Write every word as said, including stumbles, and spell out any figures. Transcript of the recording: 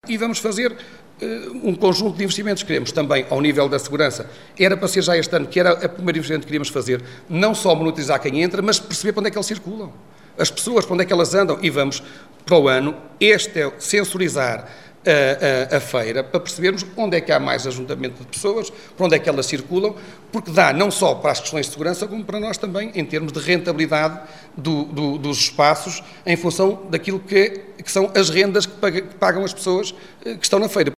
e vamos fazer um conjunto de investimentos que queremos também ao nível da segurança. Era para ser já este ano, que era o primeiro investimento que queríamos fazer, não só monitorizar quem entra, mas perceber para onde é que eles circulam. As pessoas, para onde é que elas andam. E vamos, para o ano, este é sensorizar a, a, a feira, para percebermos onde é que há mais ajuntamento de pessoas, para onde é que elas circulam, porque dá não só para as questões de segurança, como para nós também, em termos de rentabilidade do, do, dos espaços, em função daquilo que, que são as rendas que pagam as pessoas que estão na feira.